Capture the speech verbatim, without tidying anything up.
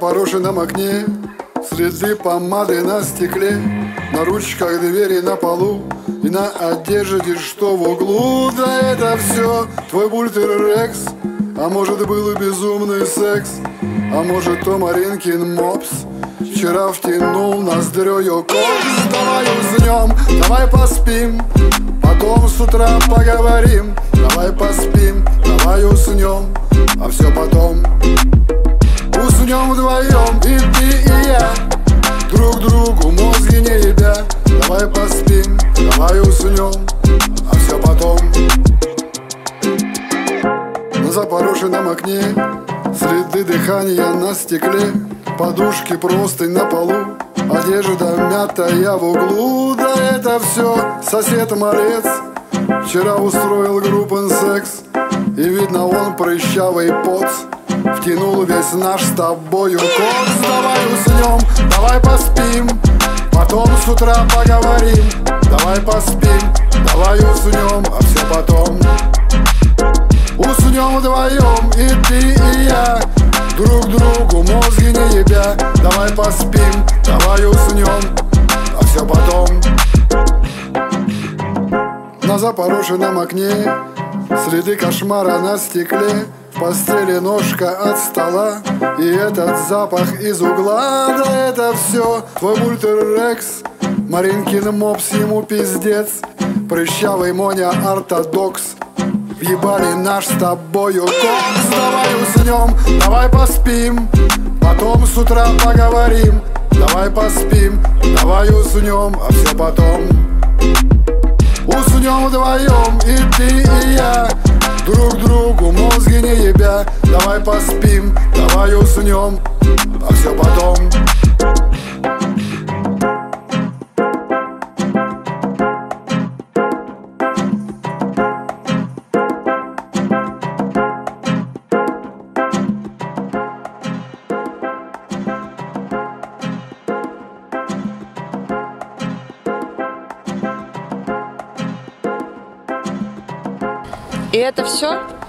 запорошенном окне следы помады на стекле, на ручках двери на полу и на одежде, что в углу. Да это все твой бультерекс, а может был и безумный секс, а может то Маринкин мопс вчера втянул ноздрёю кокс. Давай уснем, давай поспим, потом с утра поговорим. Давай поспим, давай уснем, а все потом. Уснем вдвоем, и ты, и я, друг другу мозги не ебя. Давай поспим, давай уснем, а все потом. На запорошенном окне следы дыхания на стекле, подушки простынь на полу, одежда мятая в углу. Да это все сосед-малец вчера устроил группен секс, и видно он прыщавый поц втянул весь наш с тобою кокс. Давай уснем, давай поспим, потом с утра поговорим. Давай поспим, давай уснем, а все потом. Уснем вдвоем, и ты, и я, друг другу мозги не ебя. Давай поспим, давай уснем, а все потом. На запорошенном окне следы кошмара на стекле, в постели ножка от стола и этот запах из угла. Да это все твой бультерекс, Маринкин мопс ему пиздец, прыщавый Моня ортодокс въебали наш с тобою кокс. Давай уснем, давай поспим, потом с утра поговорим. Давай поспим, давай уснем, а все потом. Уснем вдвоем, и ты, и я, друг другу мозги не ебя. Давай поспим, давай уснем, а все потом. И это все?